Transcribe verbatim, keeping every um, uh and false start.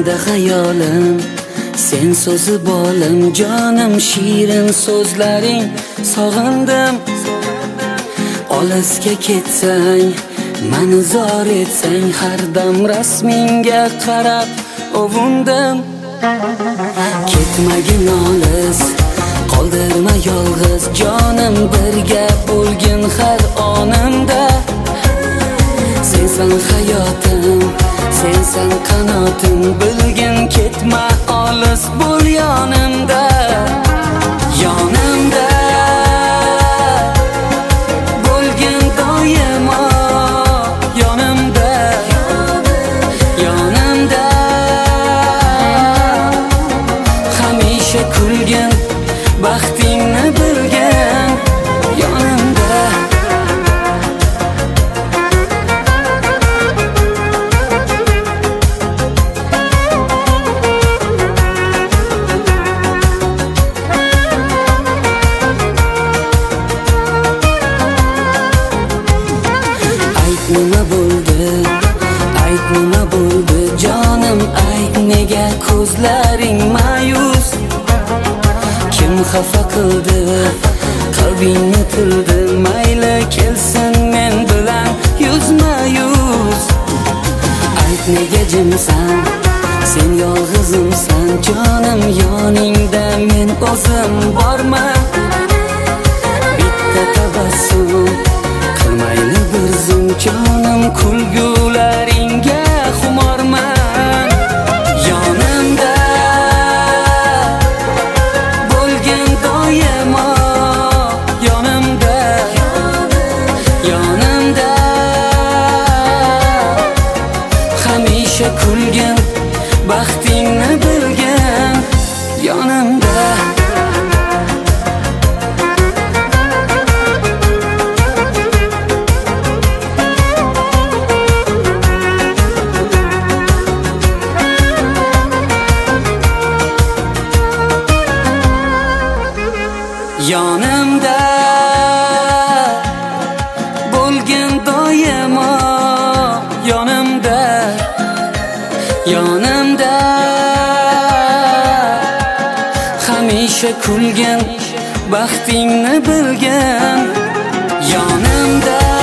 ko'zimda xayolim, sen so'zi bolim, jonim shirin so'zlaring. Sog'indim olisga ketsang, mani zor etsang, har dam rasmingga qarab ovundim. Ketmagin olis, qoldirma yolg'iz, jonim birga bo'lgin har onimda. Sensan hayotim, sensan qanotim, bilgin ketma olis, bo'l yonimda, yonimda bo'lgin doimo, yonimda, yonimda hamisha kulgin, baxtingni bilgin, yonimda. Nima bo'ldi, ayt nima bo'ldi, jonim ayt, nega ko'zlaring ma'yus? Kim xafa qildi, qalbingni tildi, mayli kelsin men bilan yuzma yuz. Ayt nega jimsan, sen yolg'izimsan, jonim yoningda men o'zim borman. Bitta tabassum qilmayli bir zum, jonim kulgularingga xumorman. Yonimda bo'lgin doimo, yonimda, yonimda hamisha kulgin, baxtingni bilgin, yonimda. Yonimda bo'lgin doimo, yonimda, yonimda hamisha kulgin, baxtingni bilgin, yonimda.